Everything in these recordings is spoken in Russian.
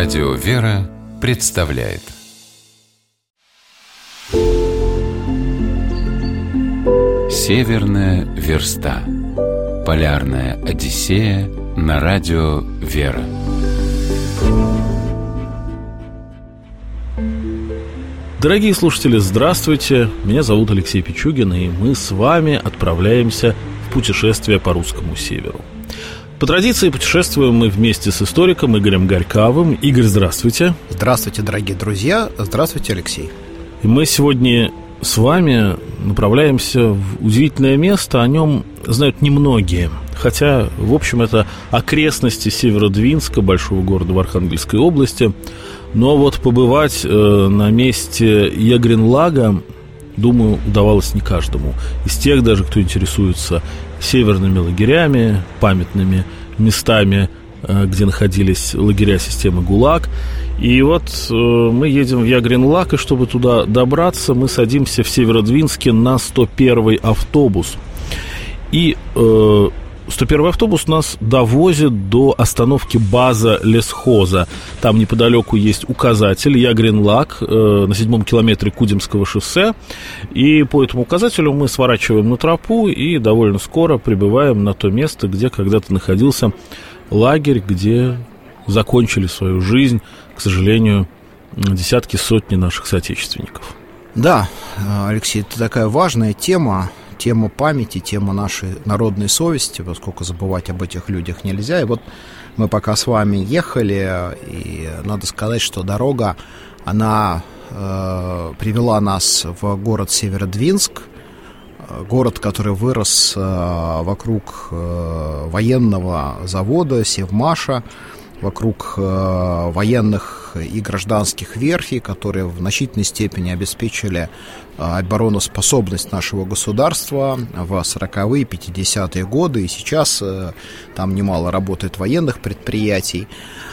Радио «Вера» представляет Северная верста. Полярная Одиссея на радио «Вера». Дорогие слушатели, здравствуйте! Меня зовут Алексей Пичугин, и мы с вами отправляемся в путешествие по русскому северу. По традиции путешествуем мы вместе с историком Игорем Горьковым. Игорь, здравствуйте! Здравствуйте, дорогие друзья! Здравствуйте, Алексей! И мы сегодня с вами направляемся в удивительное место, о нем знают немногие. Хотя, в общем, это окрестности Северодвинска, большого города в Архангельской области. Но вот побывать на месте Ягренлага, думаю, удавалось не каждому. Из тех даже, кто интересуется северными лагерями, памятными местами, где находились лагеря системы ГУЛАГ. И вот мы едем в Ягренлаг, и чтобы туда добраться, мы садимся в Северодвинске на 101-й автобус. И 101-й автобус нас довозит до остановки база лесхоза. Там неподалеку есть указатель Ягренлаг на 7-м километре Кудимского шоссе. И по этому указателю мы сворачиваем на тропу и довольно скоро прибываем на то место, где когда-то находился лагерь, где закончили свою жизнь, к сожалению, десятки, сотни наших соотечественников. Да, Алексей, это такая важная тема памяти, тема нашей народной совести, поскольку забывать об этих людях нельзя. И вот мы пока с вами ехали, и надо сказать, что дорога, она привела нас в город Северодвинск, город, который вырос вокруг военного завода Севмаша, вокруг военных и гражданских верфей, которые в значительной степени обеспечили обороноспособность нашего государства в 40-е, 50-е годы. И сейчас там немало работает военных предприятий.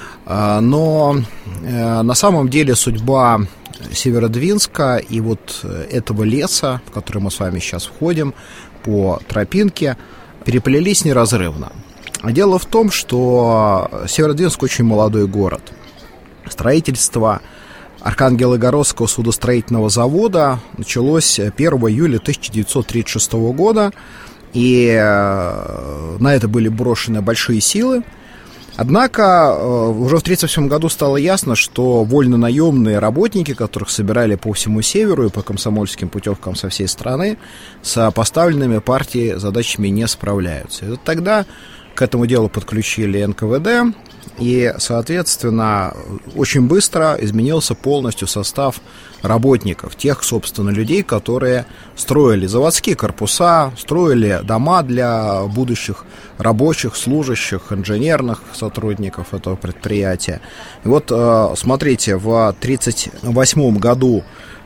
Но на самом деле судьба Северодвинска и вот этого леса, в который мы с вами сейчас входим по тропинке, переплелись неразрывно. Дело в том, что Северодвинск очень молодой город. Строительство Архангелогородского судостроительного завода началось 1 июля 1936 года, и на это были брошены большие силы. Однако уже в 1937 году стало ясно, что вольно-наемные работники, которых собирали по всему северу и по комсомольским путевкам со всей страны, с поставленными партией задачами не справляются. И вот тогда к этому делу подключили НКВД, и, соответственно, очень быстро изменился полностью состав работников, тех, собственно, людей, которые строили заводские корпуса, строили дома для будущих рабочих, служащих, инженерных сотрудников этого предприятия. И вот, смотрите, в 1938 году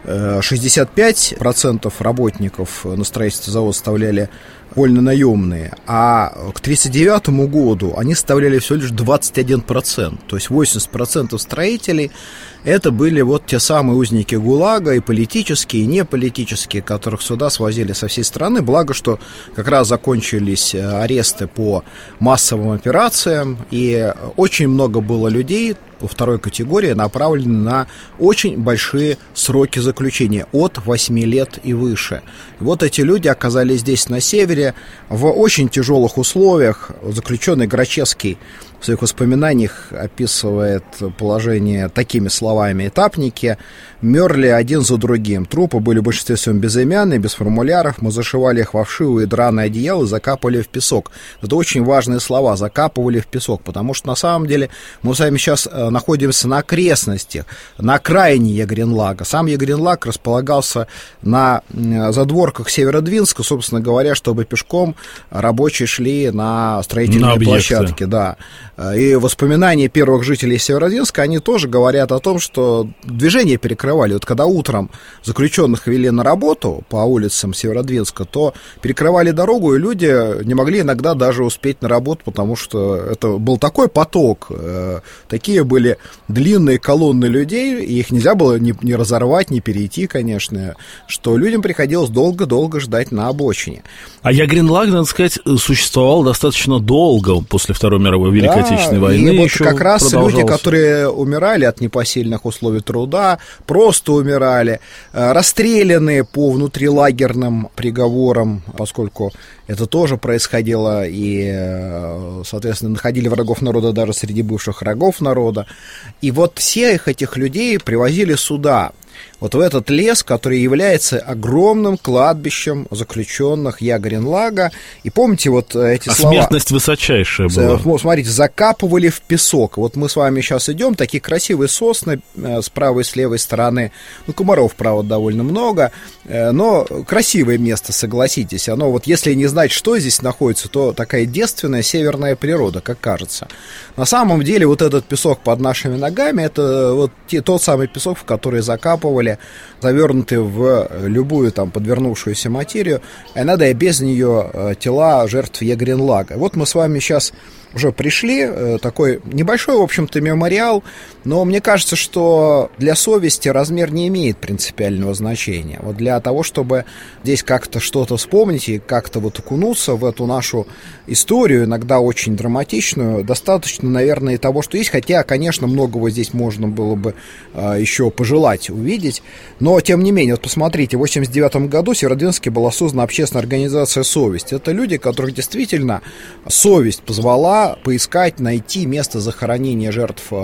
65% работников на строительстве завода составляли вольно-наемные, а к 1939 году они составляли всего лишь 21%. То есть 80% строителей это были вот те самые узники ГУЛАГа, и политические, и неполитические, которых сюда свозили со всей страны. Благо, что как раз закончились аресты по массовым операциям, и очень много было людей по второй категории направлены на очень большие сроки заключения, от 8 лет и выше. И вот эти люди оказались здесь, на севере, в очень тяжелых условиях. Заключенный Грачевский в своих воспоминаниях описывает положение такими словами: этапники мерли один за другим. Трупы были в большинстве своем безымянные, без формуляров. Мы зашивали их во вшивые драные одеяла и закапывали в песок. Это очень важные слова: закапывали в песок, потому что на самом деле мы с вами сейчас находимся на окрестностях, на окраине Ягренлага. Сам Ягренлаг располагался на задворках Северодвинска, собственно говоря, чтобы пешком рабочие шли на строительные площадки. Да. И воспоминания первых жителей Северодвинска, они тоже говорят о том, что движение перекрывали. Вот когда утром заключенных вели на работу по улицам Северодвинска, то перекрывали дорогу, и люди не могли иногда даже успеть на работу, потому что это был такой поток, такие были длинные колонны людей, и их нельзя было ни разорвать, ни перейти, конечно, что людям приходилось долго-долго ждать на обочине. А Ягренлаг, надо сказать, существовал достаточно долго после Второй мировой Великой Отечественной войны. И вот как раз люди, которые умирали от непосильных условий труда, просто умирали, расстрелянные по внутрилагерным приговорам, поскольку это тоже происходило, и, соответственно, находили врагов народа даже среди бывших врагов народа. И вот всех этих людей привозили сюда, вот в этот лес, который является огромным кладбищем заключенных Ягренлага. И помните вот эти слова? Смертность высочайшая была. Смотрите, закапывали в песок. Вот мы с вами сейчас идем, такие красивые сосны с правой и с левой стороны. Ну, комаров, правда, довольно много, но красивое место, согласитесь. Оно вот, если не знать, что здесь находится, то такая девственная северная природа, как кажется. На самом деле вот этот песок под нашими ногами, это вот тот самый песок, в который закапывали, завернутые в любую там подвернувшуюся материю, и надо и без нее тела жертв Ягренлага. Вот мы с вами сейчас уже пришли, такой небольшой, в общем-то, мемориал, но мне кажется, что для совести размер не имеет принципиального значения. Вот для того, чтобы здесь как-то что-то вспомнить и как-то вот окунуться в эту нашу историю, иногда очень драматичную, достаточно, наверное, и того, что есть, хотя, конечно, многого здесь можно было бы еще пожелать увидеть, но, тем не менее, вот посмотрите, в 1989 году в Северодвинске была создана общественная организация «Совесть». Это люди, которых действительно совесть позвала поискать, найти место захоронения жертв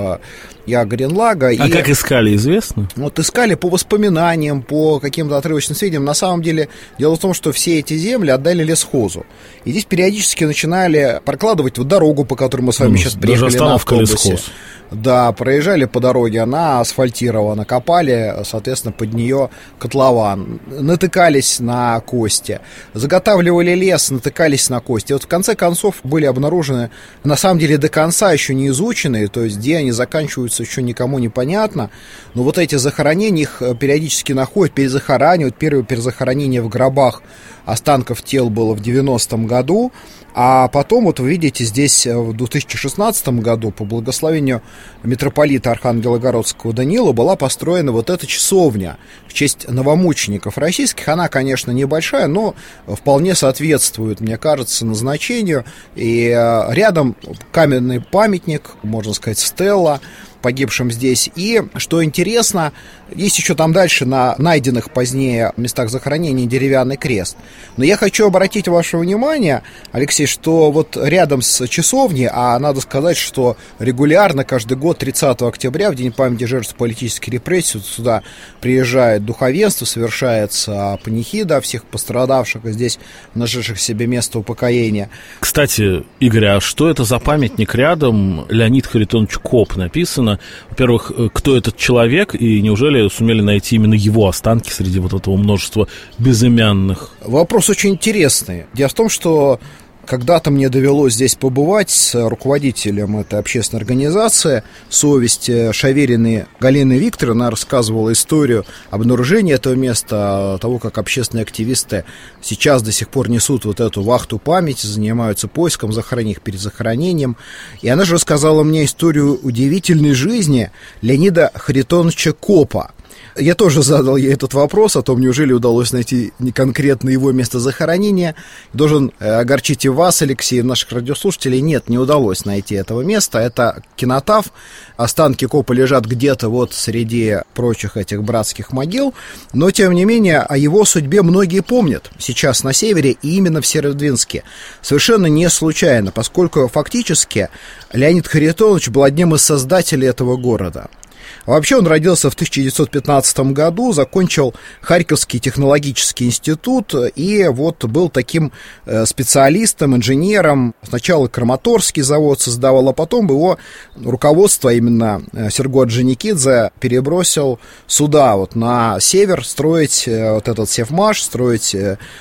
Ягренлага. А как искали, известно? Вот искали по воспоминаниям, по каким-то отрывочным сведениям. На самом деле, дело в том, что все эти земли отдали лесхозу. И здесь периодически начинали прокладывать вот дорогу, по которой мы с вами сейчас приехали на автобусе. Лесхоз. Да, проезжали по дороге, она асфальтирована, копали, соответственно, под нее котлован, натыкались на кости, заготавливали лес, натыкались на кости. Вот в конце концов были обнаружены, на самом деле, до конца еще не изученные, то есть где они заканчиваются, еще никому не понятно, но вот эти захоронения, их периодически находят, перезахоранивают. Первое перезахоронение в гробах останков тел было в 90-м году, а потом, вот вы видите, здесь в 2016 году по благословению митрополита Архангелогородского Даниила была построена вот эта часовня в честь новомучеников российских. Она, конечно, небольшая, но вполне соответствует, мне кажется, назначению. И рядом каменный памятник, можно сказать, стелла погибшим здесь. И, что интересно, есть еще там дальше на найденных позднее местах захоронения деревянный крест. Но я хочу обратить ваше внимание, Алексей, что вот рядом с часовней, а надо сказать, что регулярно каждый год 30 октября, в День памяти жертв политических репрессий, сюда приезжает духовенство, совершается панихида всех пострадавших, здесь нашедших себе место упокоения. Кстати, Игорь, а что это за памятник рядом? Леонид Харитонович Коп написано. Во-первых, кто этот человек, и неужели сумели найти именно его останки среди вот этого множества безымянных? Вопрос очень интересный. Дело в том, что когда-то мне довелось здесь побывать с руководителем этой общественной организации «Совесть» Шавериной Галиной Викторовной. Она рассказывала историю обнаружения этого места, того, как общественные активисты сейчас до сих пор несут вот эту вахту памяти, занимаются поиском захоронений, перезахоронением. И она же рассказала мне историю удивительной жизни Леонида Харитоновича Копа. Я тоже задал ей этот вопрос о том, неужели удалось найти не конкретно его место захоронения. Должен огорчить и вас, Алексей, и наших радиослушателей. Нет, не удалось найти этого места. Это кинотав. Останки Копа лежат где-то вот среди прочих этих братских могил. Но, тем не менее, о его судьбе многие помнят сейчас на севере и именно в Северодвинске. Совершенно не случайно, поскольку фактически Леонид Харитонович был одним из создателей этого города. Вообще он родился в 1915 году, закончил Харьковский технологический институт и вот был таким специалистом, инженером. Сначала Краматорский завод создавал, а потом его руководство, именно Серго Орджоникидзе, перебросил сюда, вот на север, строить вот этот Севмаш, строить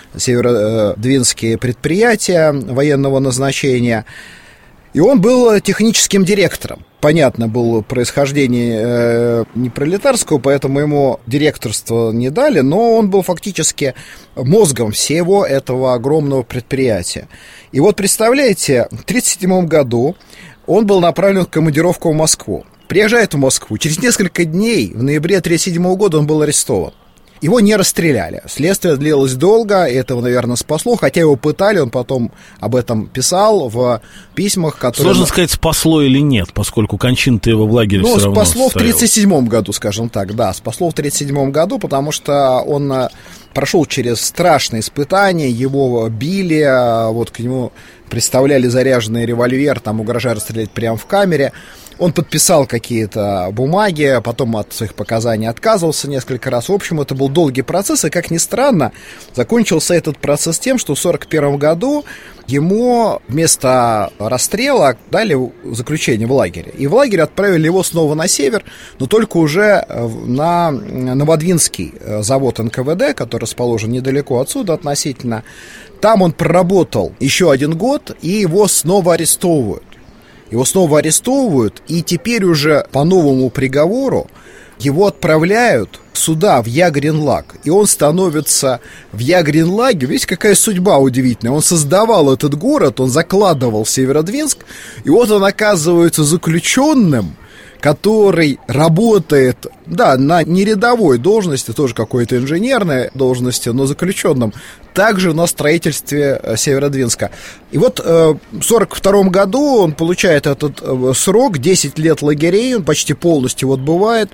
северодвинские предприятия военного назначения. И он был техническим директором. Понятно, было происхождение не пролетарского, поэтому ему директорство не дали, но он был фактически мозгом всего этого огромного предприятия. И вот представляете, в 1937 году он был направлен в командировку в Москву. Приезжает в Москву. Через несколько дней, в ноябре 1937 года, он был арестован. Его не расстреляли. Следствие длилось долго, и этого, наверное, спасло, хотя его пытали, он потом об этом писал в письмах, которые... Сложно сказать, спасло или нет, поскольку кончина-то его в лагере все равно спасло в 1937 году, скажем так, да, спасло в 1937 году, потому что он прошел через страшные испытания, его били, вот к нему приставляли заряженный револьвер, там угрожая расстрелять прямо в камере. Он подписал какие-то бумаги, потом от своих показаний отказывался несколько раз. В общем, это был долгий процесс, и, как ни странно, закончился этот процесс тем, что в 1941 году ему вместо расстрела дали заключение в лагере. И в лагерь отправили его снова на север, но только уже на Новодвинский завод НКВД, который расположен недалеко отсюда относительно. Там он проработал еще 1 год, и его снова арестовывают. И теперь уже по новому приговору его отправляют сюда, в Ягренлаг. И он становится в Ягренлаге. Видите, какая судьба удивительная. Он создавал этот город, он закладывал Северодвинск, и вот он оказывается заключенным, который работает, да, на нерядовой должности, тоже какой-то инженерной должности, но заключенным, также на строительстве Северодвинска. И вот в 1942 году он получает этот срок, 10 лет лагерей, он почти полностью отбывает.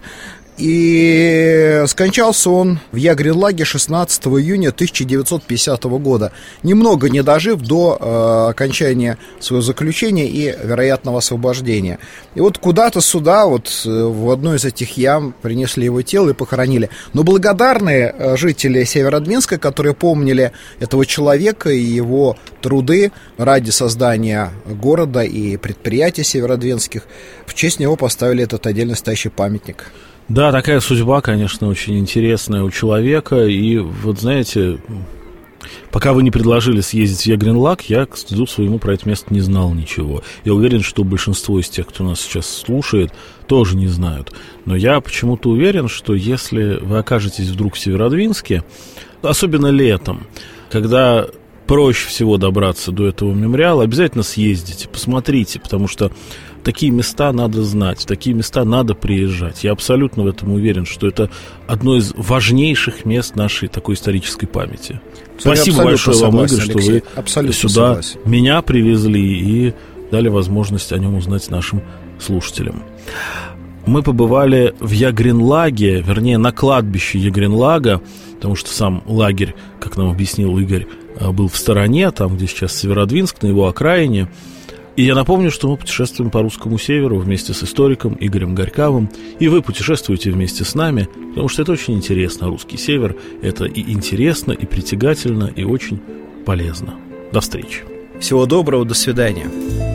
И скончался он в Ягренлаге 16 июня 1950 года, немного не дожив до окончания своего заключения и вероятного освобождения. И вот куда-то сюда, вот в одну из этих ям, принесли его тело и похоронили. Но благодарные жители Северодвинска, которые помнили этого человека и его труды ради создания города и предприятий северодвинских, в честь него поставили этот отдельно стоящий памятник. Да, такая судьба, конечно, очень интересная у человека. И вот, знаете, пока вы не предложили съездить в Ягренлаг, я, к стыду своему, про это место не знал ничего. Я уверен, что большинство из тех, кто нас сейчас слушает, тоже не знают. Но я почему-то уверен, что если вы окажетесь вдруг в Северодвинске, особенно летом, когда проще всего добраться до этого мемориала, обязательно съездите, посмотрите, потому что такие места надо знать, в такие места надо приезжать. Я абсолютно в этом уверен, что это одно из важнейших мест нашей такой исторической памяти. Спасибо большое вам, Игорь, что вы сюда меня привезли и дали возможность о нем узнать нашим слушателям. Мы побывали в Ягренлаге, вернее, на кладбище Ягренлага, потому что сам лагерь, как нам объяснил Игорь, был в стороне, там, где сейчас Северодвинск, на его окраине. И я напомню, что мы путешествуем по русскому северу вместе с историком Игорем Горьковым, и вы путешествуете вместе с нами, потому что это очень интересно. Русский север – это и интересно, и притягательно, и очень полезно. До встречи. Всего доброго, до свидания.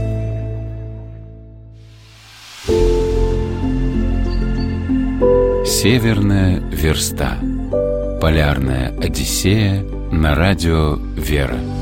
Северная верста. Полярная Одиссея на радио «Вера».